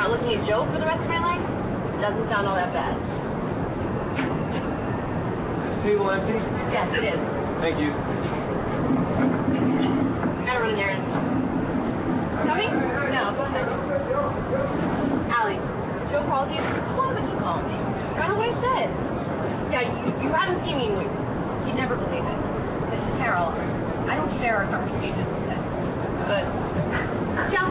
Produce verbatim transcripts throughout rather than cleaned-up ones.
Now, looking at Joe for the rest of my life doesn't sound all that bad. Is this table empty? Yes, it is. Thank you. Gotta run an errand. Coming? No, go ahead. Allie, Joe called you? Why would he call me? Right away said. Yeah, you, you haven't seen me in weeks. You'd never believe it. This is Carol. I don't share our conversations with him. But, yeah.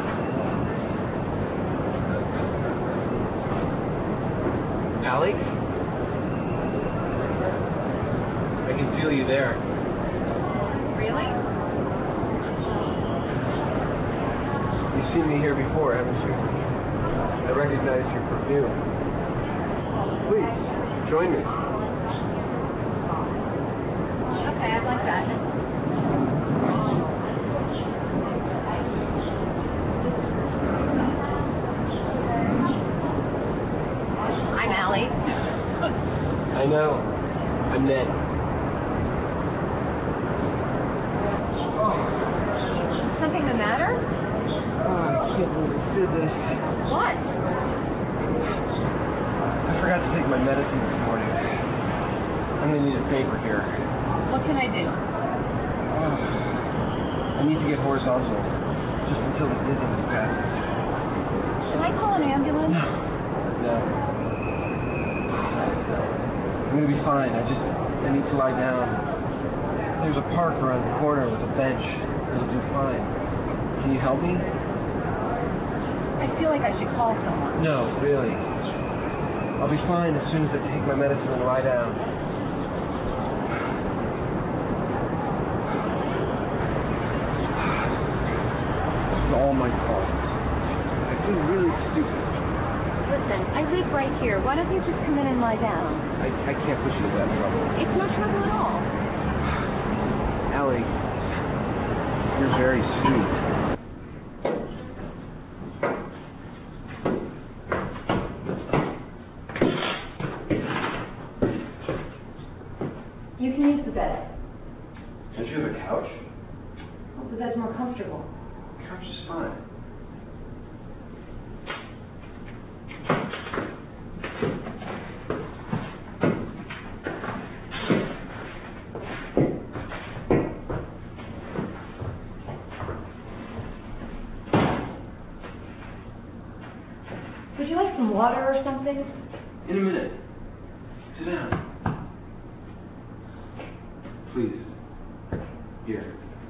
Allie? I can feel you there. Really? You've seen me here before, haven't you? I recognize your perfume. Please, join me. Okay, I'd like that. I'm Allie. I know. I'm Ned. Something the matter? Oh, I can't believe I did this. What? I forgot to take my medicine this morning. I'm gonna need a favor here. What can I do? Oh, I need to get horizontal, just until the dizziness passes. Should I call an ambulance? No. I'm gonna be fine. I just, I need to lie down. There's a park around the corner with a bench. It'll do fine. Can you help me? I feel like I should call someone. No, really. I'll be fine as soon as I take my medicine and lie down. It's all my fault. I feel really stupid. Listen, I live right here. Why don't you just come in and lie down? I, I can't push you to that trouble. It's no trouble at all. Allie, you're very sweet. You can use the bed. Don't you have a couch? Oh, the bed's more comfortable. Couch is fine. Would you like some water or something? In a minute. Sit down. Please. Here.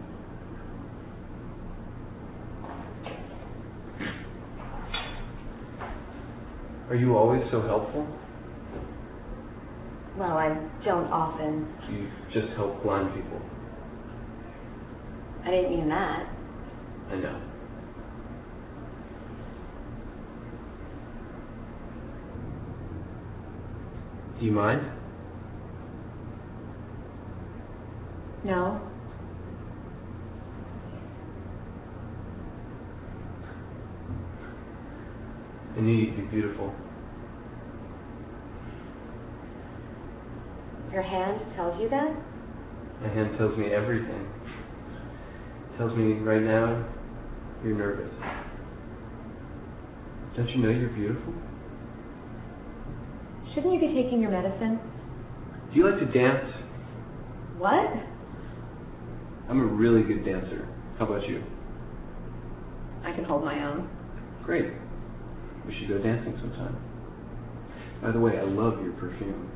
Are you always so helpful? Well, I don't often. You just help blind people. I didn't mean that. I know. Do you mind? No. I knew you'd be beautiful. Your hand tells you that? My hand tells me everything. It tells me right now you're nervous. Don't you know you're beautiful? Shouldn't you be taking your medicine? Do you like to dance? What? I'm a really good dancer. How about you? I can hold my own. Great. We should go dancing sometime. By the way, I love your perfume.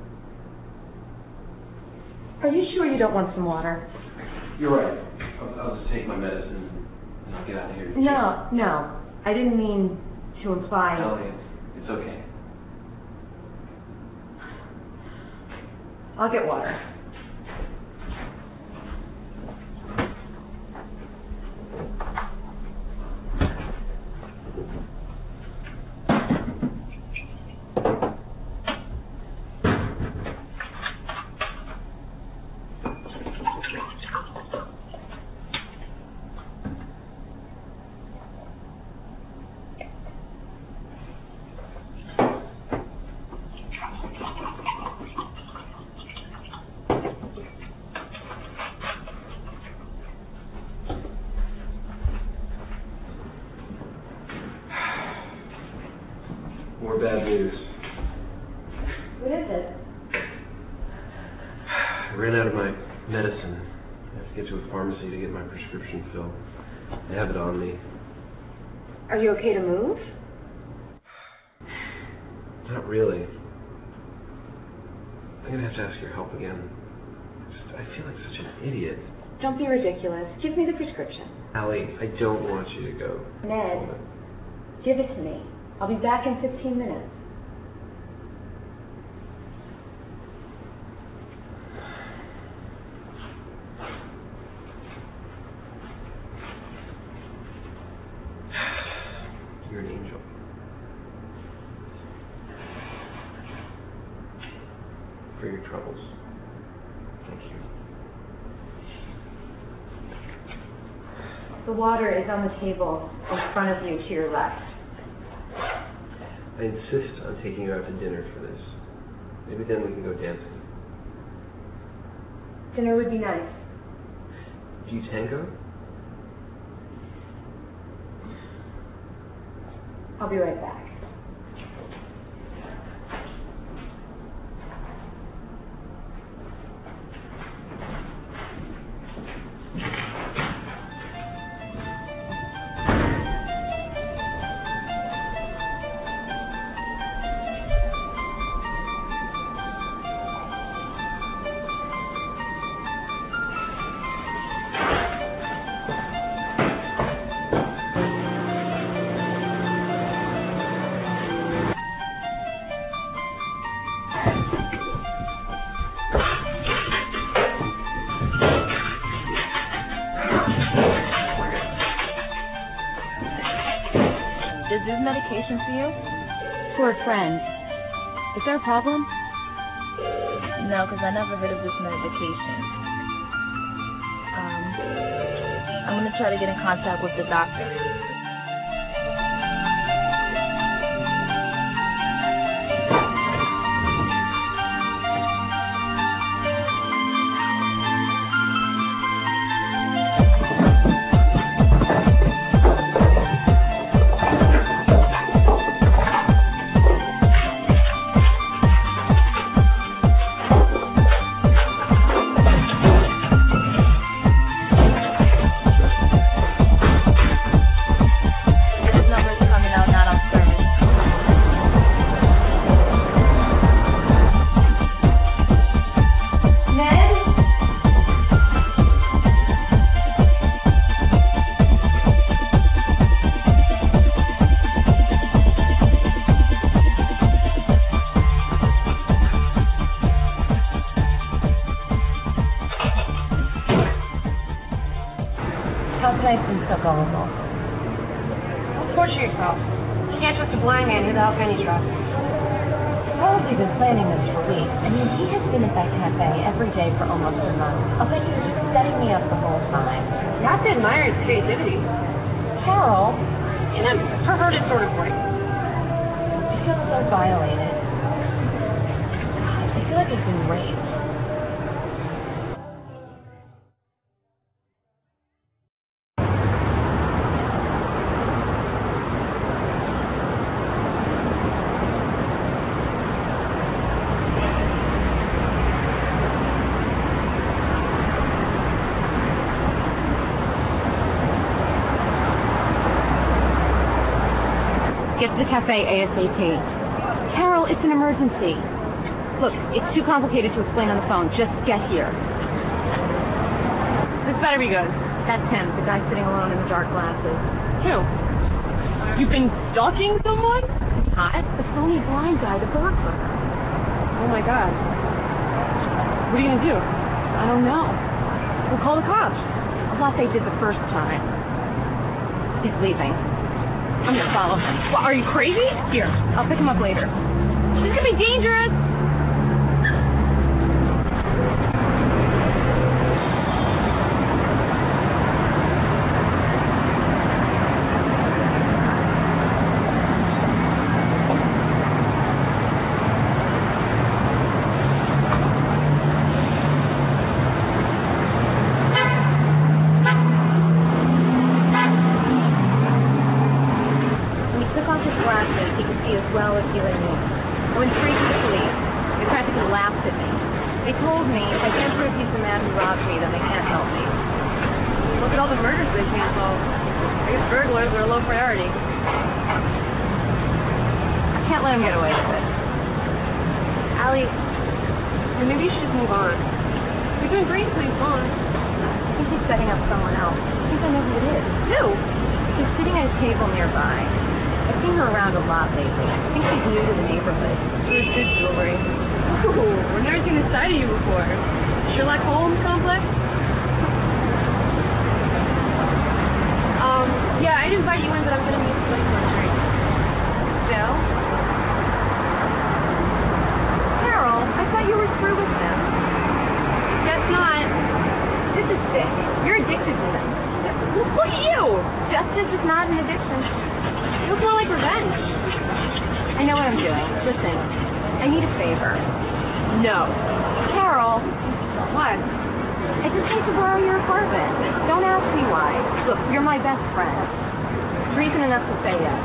Are you sure you don't want some water? You're right. I'll, I'll just take my medicine and I'll get out of here. No, no. I didn't mean to imply... Ellie, it's, it's okay. I'll get water. More bad news. What is it? I ran out of my medicine. I have to get to a pharmacy to get my prescription filled. I have it on me. Are you okay to move? Not really. I'm gonna have to ask your help again. Just, I feel like such an idiot. Don't be ridiculous. Give me the prescription. Allie, I don't want you to go. Ned, give it to me. I'll be back in fifteen minutes. You're an angel. For your troubles. Thank you. The water is on the table in front of you to your left. I insist on taking you out to dinner for this. Maybe then we can go dancing. Dinner would be nice. Do you tango? I'll be right back. Is this medication for you? For a friend. Is there a problem? No, because I never heard of this medication. Um, I'm going to try to get in contact with the doctor. gullible. Torture yourself. You can't trust a blind man without any trust. Harold's been planning this for weeks. I mean, he has been at that cafe every day for almost a month. I'll bet he was just setting me up the whole time. You have to admire his creativity. Harold? In a perverted sort of way. I feel so violated. I feel like I've been raped. Get to the cafe ASAP. Carol, it's an emergency. Look, it's too complicated to explain on the phone. Just get here. This better be good. That's him, the guy sitting alone in the dark glasses. Who? You've been stalking someone? Hot? The phony blind guy, the burglar. Oh my god. What are you gonna do? I don't know. We'll call the cops. What they did the first time. He's leaving. I'm gonna follow him. What, are you crazy? Here, I'll pick him up later. This could be dangerous. last week, he could see as well as you and me. I went straight to the police. They practically laughed at me. They told me if I can't prove he's the man who robbed me, then they can't help me. Look at all the murders they can't solve. I guess burglars are a low priority. I can't let him get away with it. Allie, maybe you should just move on. You're doing great until he's gone. I think he's setting up someone else. I think I know who it is. Who? She's sitting at a table nearby. I've seen her around a lot lately. I think she's new to the neighborhood. Here's good jewelry. Ooh, I've never seen this side of you before. Sherlock Holmes complex? Um, yeah, I'd invite you in, but I'm gonna meet Blake for a drink. Bill? Carol, I thought you were through with him. Guess not. This is sick. You're addicted to them. Look at you! Justice is not an addiction. It looks more like revenge. I know what I'm doing. Listen, I need a favor. No. Carol, What? I just need to borrow your apartment. Don't ask me why. Look, you're my best friend. It's reason enough to say yes.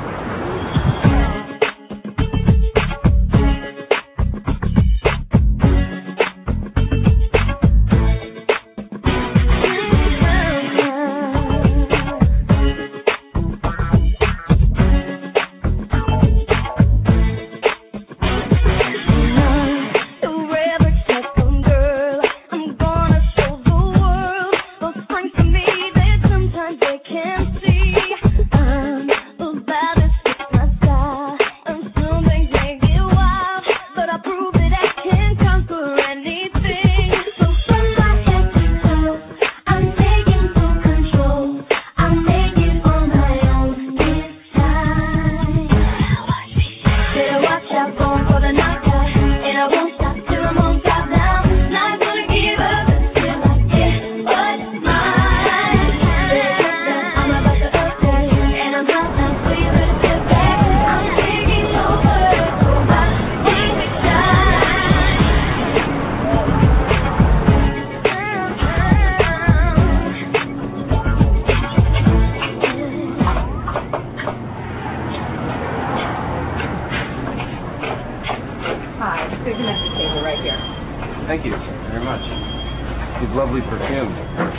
Thank you very much. It's lovely perfume.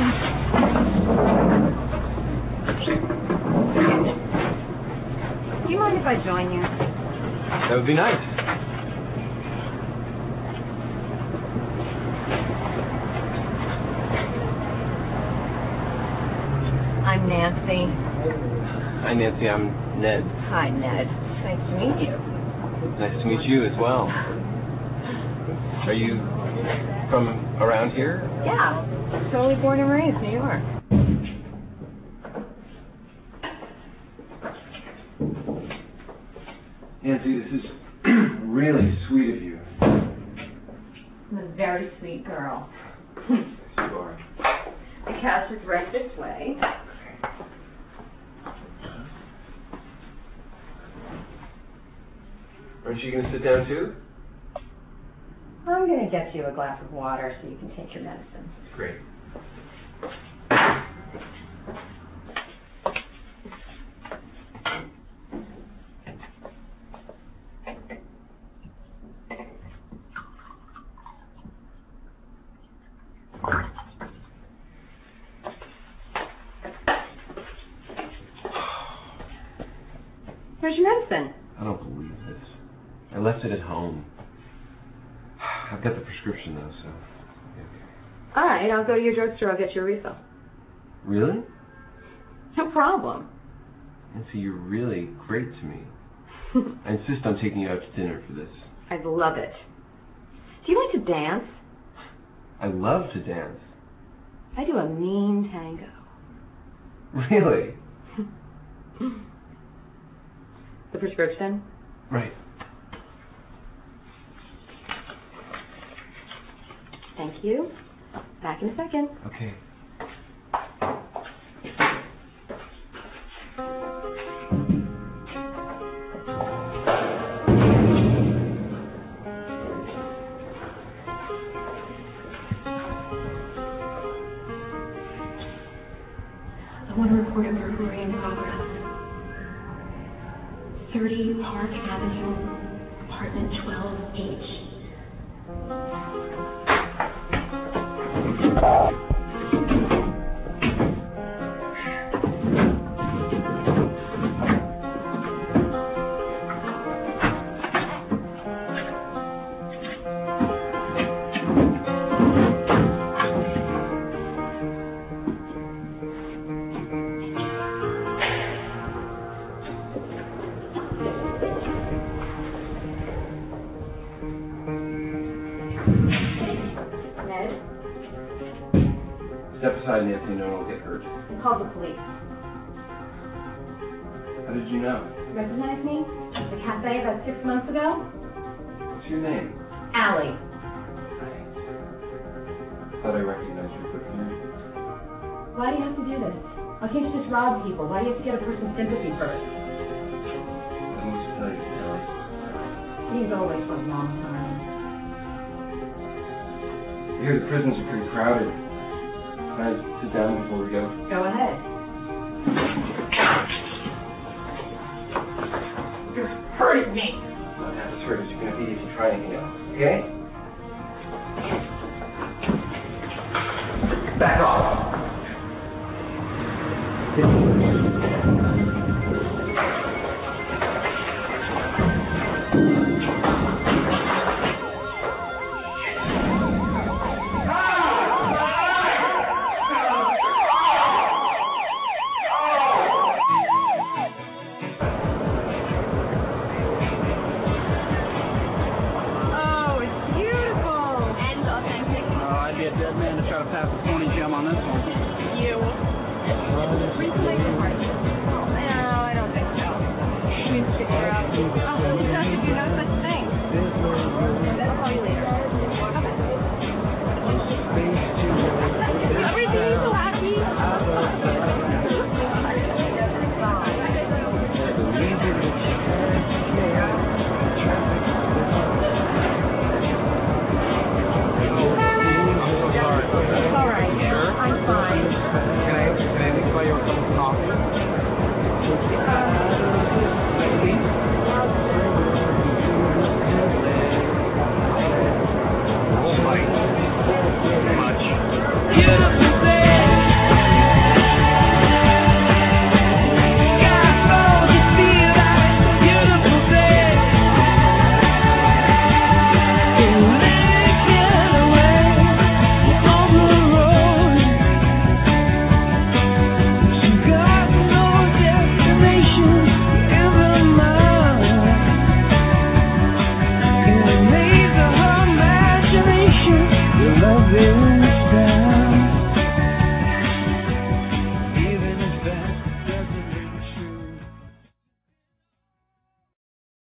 Do you mind if I join you? That would be nice. I'm Nancy. Hi, Nancy. I'm Ned. Hi, Ned. Nice to meet you. Nice to meet you as well. Are you from around here? Yeah. Totally born and raised, New York. Nancy, this is really sweet of you. I'm a very sweet girl. You are. The couch is right this way. Aren't you going to sit down too? I'm going to get you a glass of water so you can take your medicine. Great. Where's your medicine? I don't believe this. I left it at home. I've got the prescription though, so. All right, I'll go to your drugstore. I'll get you a refill. Really? No problem. Nancy, you're really great to me. I insist on taking you out to dinner for this. I'd love it. Do you like to dance? I love to dance. I do a mean tango. Really? The prescription? Right. Thank you. Back in a second. Okay. I want to report a burglary in progress. thirty thirty Park Avenue, apartment twelve H. Step aside, Nancy, no one will get hurt. Call the police. How did you know? Recognize me? At the cafe about six months ago? What's your name? Allie. Thought I recognized your footprint. Why do you have to do this? Why can't you just rob people? Why do you have to get a person's sympathy first? I must tell you, Allie. He's always for a long time. I hear the prisons are pretty crowded. Can I sit down before we go? Go ahead. You're hurting me. Not half as hurt as you're going to be if you try anything else, okay? Back off. Dead man to try to pass the phony gem on this one. You. Replay the part. No, I don't think so. I mean, figure out. Oh,